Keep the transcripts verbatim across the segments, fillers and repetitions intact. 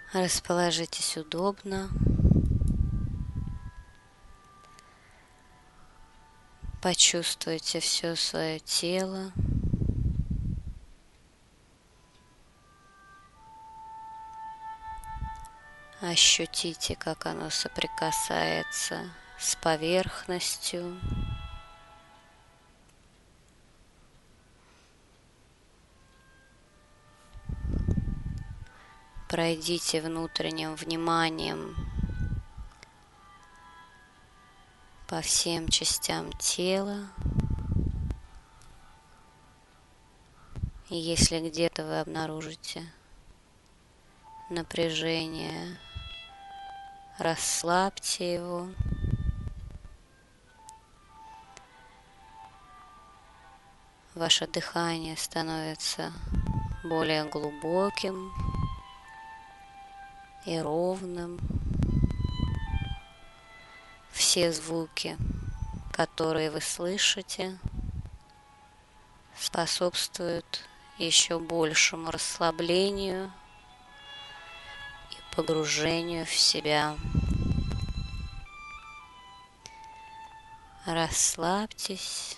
Расположитесь удобно. Почувствуйте все свое тело. Ощутите, как оно соприкасается с поверхностью. Пройдите внутренним вниманием по всем частям тела. И если где-то вы обнаружите напряжение, расслабьте его. Ваше дыхание становится более глубоким и ровным. Все звуки, которые вы слышите, способствуют еще большему расслаблению и погружению в себя. Расслабьтесь.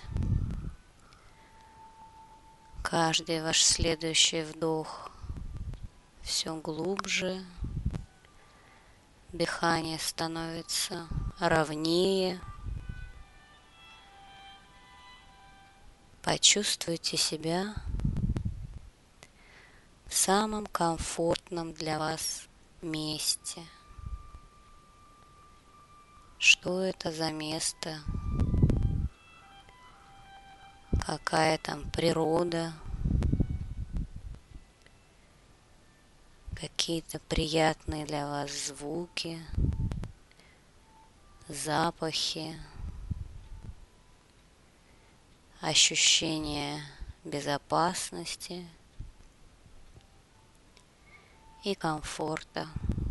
Каждый ваш следующий вдох все глубже. Дыхание становится ровнее. Почувствуйте себя в самом комфортном для вас месте. Что это за место? Какая там природа? Какие-то приятные для вас звуки, запахи, ощущение безопасности и комфорта.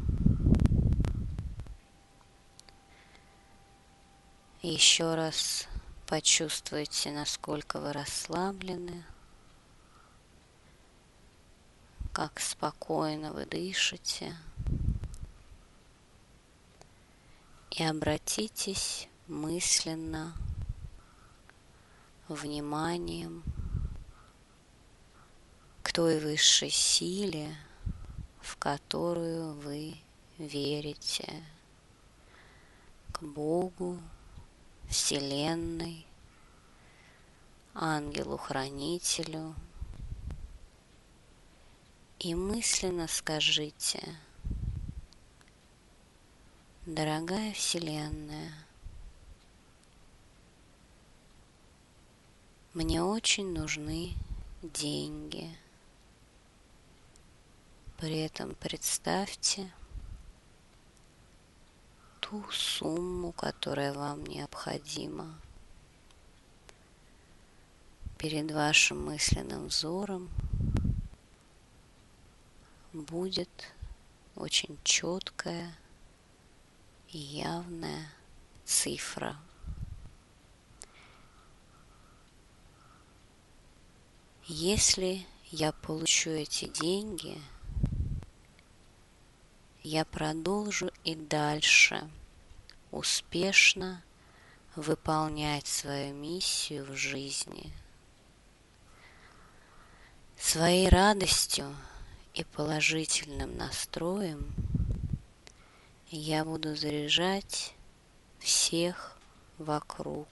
Еще раз почувствуйте, насколько вы расслаблены, как спокойно вы дышите, и обратитесь мысленно, вниманием к той высшей силе, в которую вы верите, к Богу, Вселенной, ангелу-хранителю, и мысленно скажите: дорогая Вселенная, мне очень нужны деньги. При этом представьте ту сумму, которая вам необходима. Перед вашим мысленным взором будет очень четкая и явная цифра. Если я получу эти деньги, я продолжу и дальше успешно выполнять свою миссию в жизни. Своей радостью и положительным настроем я буду заряжать всех вокруг.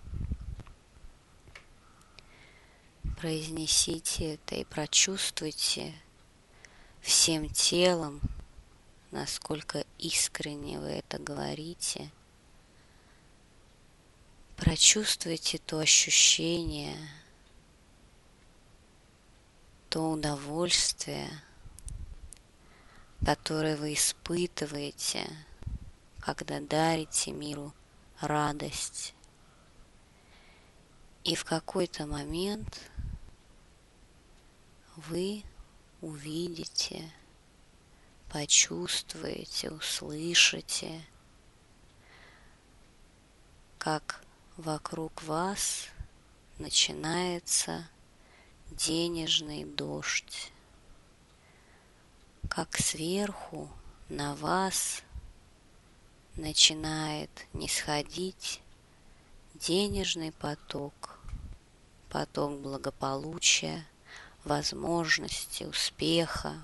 Произнесите это и прочувствуйте всем телом, насколько искренне вы это говорите. Прочувствуйте то ощущение, то удовольствие, которое вы испытываете, когда дарите миру радость. И в какой-то момент вы увидите, почувствуете, услышите, как вокруг вас начинается денежный дождь, как сверху на вас начинает нисходить денежный поток, поток благополучия, возможности, успеха.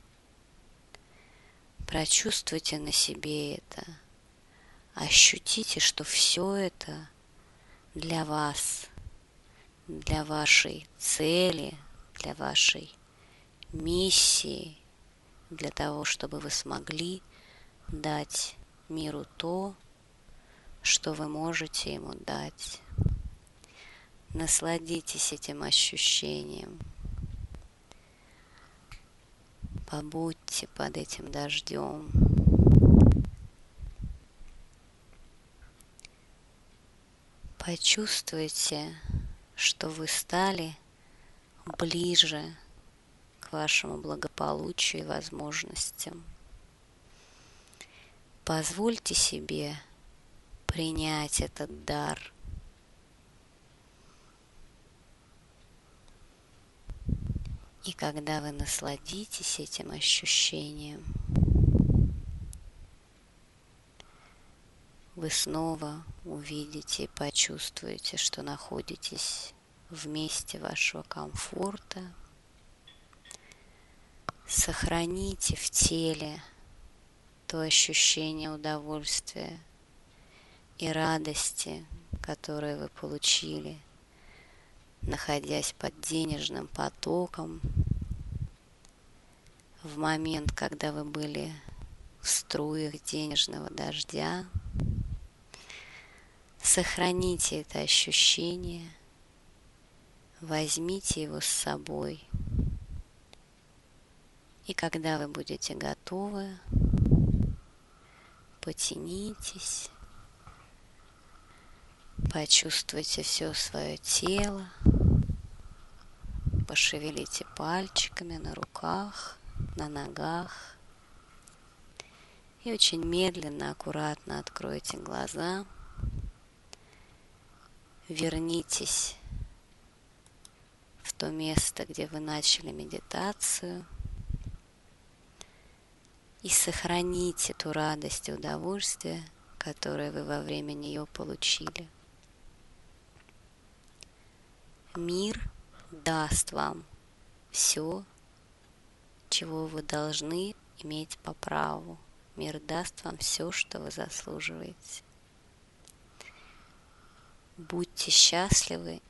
Прочувствуйте на себе это, ощутите, что все это для вас, для вашей цели, для вашей миссии, для того, чтобы вы смогли дать миру то, что вы можете ему дать. Насладитесь этим ощущением. Побудьте под этим дождем. Почувствуйте, что вы стали ближе к вашему благополучию и возможностям. Позвольте себе принять этот дар. И когда вы насладитесь этим ощущением, вы снова увидите и почувствуете, что находитесь в месте вашего комфорта. Сохраните в теле то ощущение удовольствия и радости, которые вы получили, находясь под денежным потоком, в момент, когда вы были в струях денежного дождя. Сохраните это ощущение, возьмите его с собой. И когда вы будете готовы, потянитесь, почувствуйте все свое тело, пошевелите пальчиками на руках, на ногах. И очень медленно, аккуратно откройте глаза. Вернитесь в то место, где вы начали медитацию. И сохраните ту радость и удовольствие, которое вы во время нее получили. Мир даст вам все, чего вы должны иметь по праву. Мир даст вам все, что вы заслуживаете. Будьте счастливы